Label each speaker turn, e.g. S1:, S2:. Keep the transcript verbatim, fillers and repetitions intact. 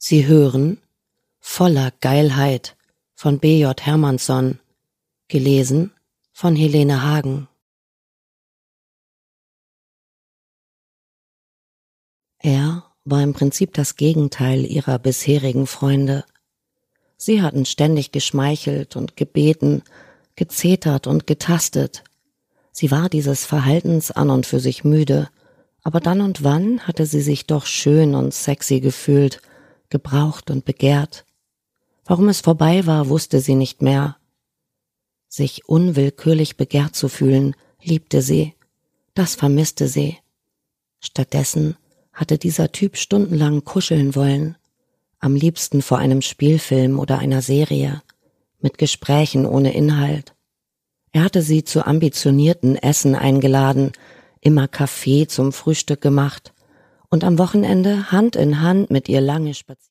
S1: Sie hören Voller Geilheit von B J Hermannsson, gelesen von Helene Hagen. Er war im Prinzip das Gegenteil ihrer bisherigen Freunde. Sie hatten ständig geschmeichelt und gebeten, gezetert und getastet. Sie war dieses Verhaltens an und für sich müde, aber dann und wann hatte sie sich doch schön und sexy gefühlt, gebraucht und begehrt. Warum es vorbei war, wusste sie nicht mehr. Sich unwillkürlich begehrt zu fühlen, liebte sie. Das vermisste sie. Stattdessen hatte dieser Typ stundenlang kuscheln wollen, am liebsten vor einem Spielfilm oder einer Serie, mit Gesprächen ohne Inhalt. Er hatte sie zu ambitionierten Essen eingeladen, immer Kaffee zum Frühstück gemacht und am Wochenende Hand in Hand mit ihr lange spaziert.